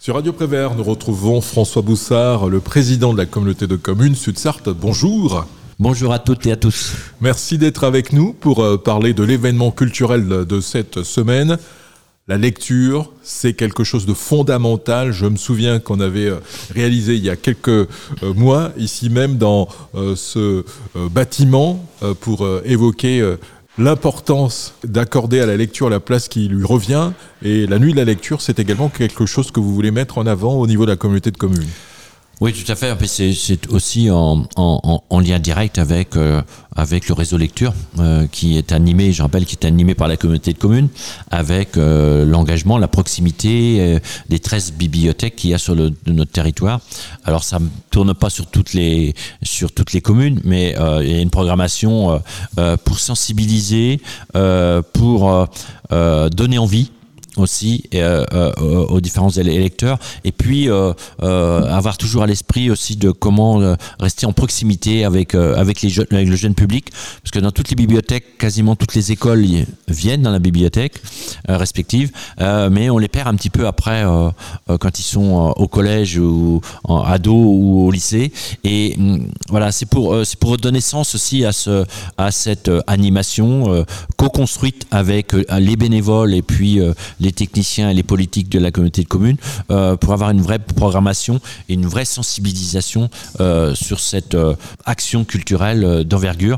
Sur Radio Prévert, nous retrouvons François Boussard, le président de la communauté de communes Sud-Sarthe. Bonjour. Bonjour à toutes et à tous. Merci d'être avec nous pour parler de l'événement culturel de cette semaine. La lecture, c'est quelque chose de fondamental. Je me souviens qu'on avait réalisé il y a quelques mois, ici même dans ce bâtiment, pour évoquer l'importance d'accorder à la lecture la place qui lui revient. Et la nuit de la lecture, c'est également quelque chose que vous voulez mettre en avant au niveau de la communauté de communes. Oui, tout à fait. C'est aussi en lien direct avec le réseau lecture qui est animé, je rappelle, qui est animé par la communauté de communes, avec l'engagement, la proximité des 13 bibliothèques qu'il y a sur notre territoire. Alors ça ne tourne pas sur toutes les communes, mais il y a une programmation pour sensibiliser, pour donner envie aussi aux différents électeurs, et puis avoir toujours à l'esprit aussi de comment rester en proximité avec le jeune public, parce que dans toutes les bibliothèques, quasiment toutes les écoles viennent dans la bibliothèque respective, mais on les perd un petit peu après quand ils sont au collège ou en ado ou au lycée, et voilà, c'est pour donner sens aussi à cette animation co-construite avec les bénévoles et puis les techniciens et les politiques de la communauté de communes, pour avoir une vraie programmation et une vraie sensibilisation sur cette action culturelle d'envergure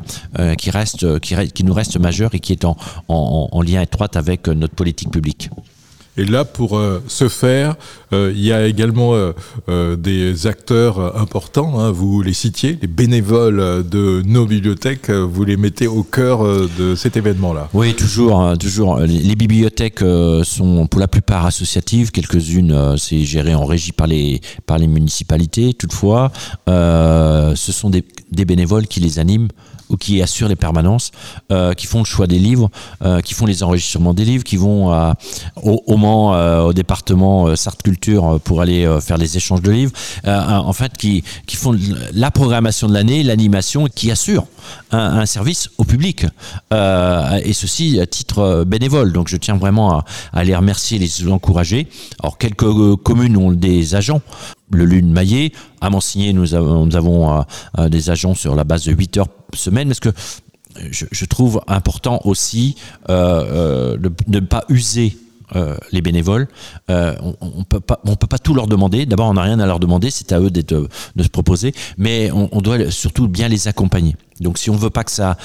qui nous reste majeure et qui est en lien étroit avec notre politique publique. Et là, pour ce faire, il y a également des acteurs importants, hein, vous les citiez, les bénévoles de nos bibliothèques, vous les mettez au cœur de cet événement-là. Oui, toujours. Les bibliothèques sont pour la plupart associatives, quelques-unes c'est géré en régie par les municipalités. Toutefois, ce sont des bénévoles qui les animent ou qui assurent les permanences, qui font le choix des livres, qui font les enregistrements des livres, qui vont au Mans, au département Sarthe Culture pour aller faire les échanges de livres, en fait qui font la programmation de l'année, l'animation, qui assurent un service au public, et ceci à titre bénévole. Donc je tiens vraiment à les remercier et les encourager. Alors quelques communes ont des agents. Le Lune Maillet, à Mansigné, nous avons des agents sur la base de 8 heures semaine, parce que je trouve important aussi de ne pas user les bénévoles. On peut pas tout leur demander. D'abord, on n'a rien à leur demander, c'est à eux de se proposer, mais on doit surtout bien les accompagner. Donc si on veut pas que ça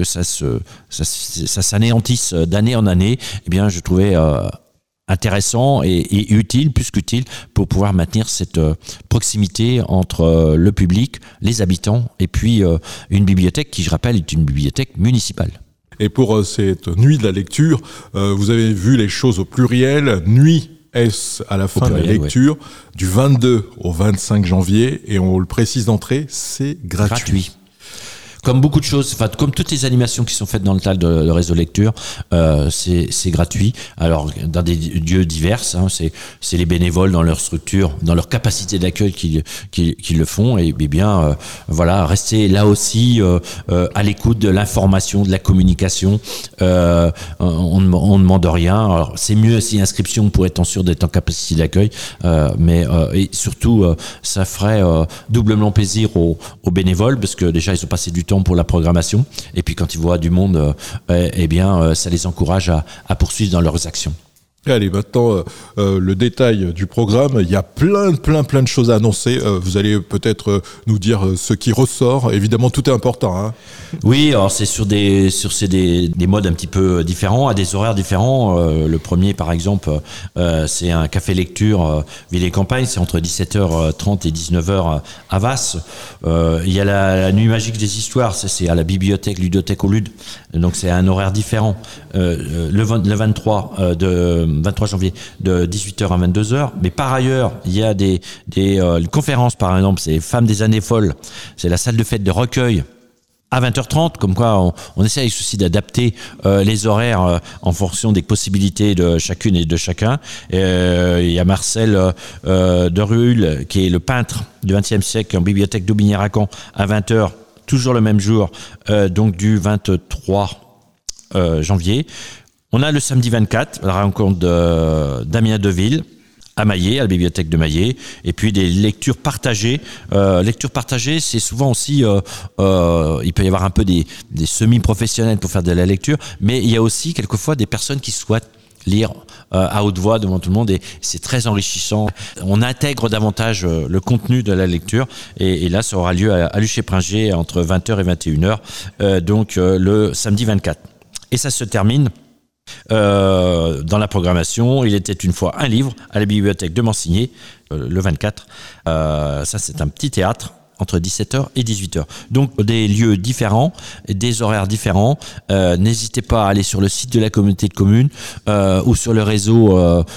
s'anéantisse d'année en année, eh bien je trouvais intéressant et utile, plus qu'utile, pour pouvoir maintenir cette proximité entre le public, les habitants, et puis une bibliothèque qui, je rappelle, est une bibliothèque municipale. Et pour cette nuit de la lecture, vous avez vu les choses au pluriel. Nuit S à la fin de la lecture, ouais. Du 22 au 25 janvier, et on le précise d'entrée, c'est gratuit. Comme beaucoup de choses, enfin comme toutes les animations qui sont faites dans le cadre de réseau lecture, c'est gratuit. Alors dans des lieux divers, hein, c'est les bénévoles dans leur structure, dans leur capacité d'accueil qui le font. Et bien voilà, restez là aussi à l'écoute de l'information, de la communication. On ne demande rien. Alors c'est mieux si inscription pour être sûr d'être en capacité d'accueil, mais et surtout ça ferait doublement plaisir aux bénévoles, parce que déjà ils ont passé du temps pour la programmation, et puis quand ils voient du monde, ça les encourage à poursuivre dans leurs actions. Allez, maintenant, le détail du programme. Il y a plein de choses à annoncer. Vous allez peut-être nous dire ce qui ressort. Évidemment, tout est important, hein. Oui, alors c'est sur des modes un petit peu différents, à des horaires différents. Le premier, par exemple, c'est un café lecture ville et campagne. C'est entre 17h30 et 19h à Vasse. Il y a la nuit magique des histoires. C'est à la bibliothèque ludothèque au Lude. Donc c'est un horaire différent. Le 23 janvier de 18h à 22h. Mais par ailleurs, il y a des conférences, par exemple, c'est Femmes des années folles. C'est la salle de fête de Recueil à 20h30, comme quoi on essaie aussi d'adapter les horaires en fonction des possibilités de chacune et de chacun. Il y a Marcel de Ruhl, qui est le peintre du XXe siècle en bibliothèque d'Aubigné-Racan à 20h, toujours le même jour, donc du 23 janvier. On a le samedi 24, la rencontre de Damien Deville à Maillé, à la bibliothèque de Maillé, et puis des lectures partagées. Lectures partagées, c'est souvent aussi, il peut y avoir un peu des semi-professionnels pour faire de la lecture, mais il y a aussi quelquefois des personnes qui souhaitent lire à haute voix devant tout le monde, et c'est très enrichissant. On intègre davantage le contenu de la lecture, et là ça aura lieu à Luché-Pringé entre 20h et 21h, donc le samedi 24. Et ça se termine dans la programmation. Il était une fois un livre à la bibliothèque de Mansigné, le 24. Ça c'est un petit théâtre entre 17h et 18h. Donc des lieux différents, des horaires différents. N'hésitez pas à aller sur le site de la communauté de communes ou sur le réseau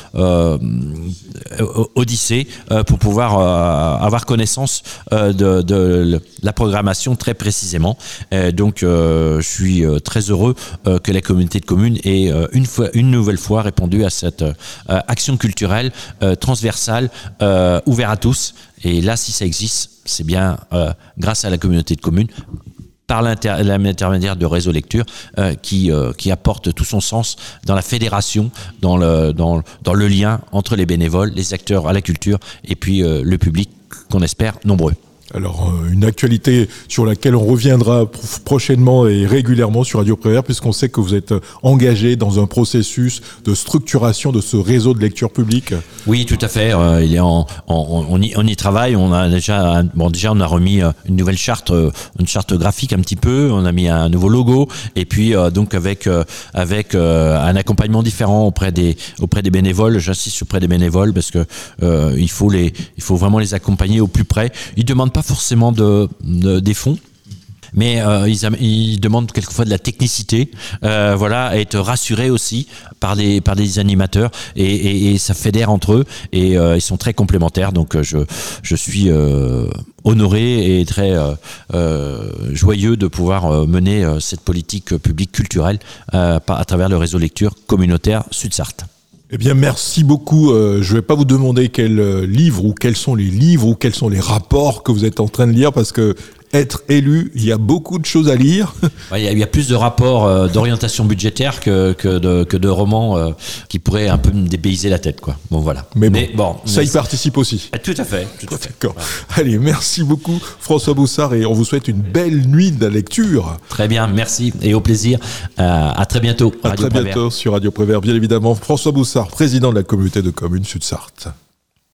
Odyssée pour pouvoir avoir connaissance de la programmation très précisément. Donc je suis très heureux que la communauté de communes ait une nouvelle fois répondu à cette action culturelle transversale, ouverte à tous. Et là, si ça existe, c'est bien grâce à la communauté de communes, par l'intermédiaire de Réseau Lecture, qui apporte tout son sens dans la fédération, dans le lien entre les bénévoles, les acteurs à la culture et puis le public qu'on espère nombreux. Alors, une actualité sur laquelle on reviendra prochainement et régulièrement sur Radio Prévert, puisqu'on sait que vous êtes engagé dans un processus de structuration de ce réseau de lecture publique. Oui, tout à fait. On y travaille. On a déjà on a remis une nouvelle charte, une charte graphique un petit peu. On a mis un nouveau logo, et puis donc avec un accompagnement différent auprès des bénévoles. J'insiste auprès des bénévoles parce que il faut vraiment les accompagner au plus près. Ils demandent pas forcément des fonds, mais ils demandent quelquefois de la technicité, à être rassurés aussi par des animateurs, et ça fédère entre eux, et ils sont très complémentaires. Donc je suis honoré et très joyeux de pouvoir mener cette politique publique culturelle à travers le réseau lecture communautaire Sud-Sarthe. Eh bien, merci beaucoup. Je ne vais pas vous demander quel livre ou quels sont les livres ou quels sont les rapports que vous êtes en train de lire, parce que être élu, il y a beaucoup de choses à lire. Il y a plus de rapports d'orientation budgétaire que de romans qui pourraient un peu me dépayser la tête, quoi. Bon, voilà. Mais bon, ça y participe aussi. Tout à fait. D'accord. Voilà. Allez, merci beaucoup François Boussard, et on vous souhaite une belle nuit de la lecture. Très bien, merci et au plaisir. À très bientôt. À très bientôt sur Radio Prévert, bien évidemment. François Boussard, président de la communauté de communes Sud-Sarthe.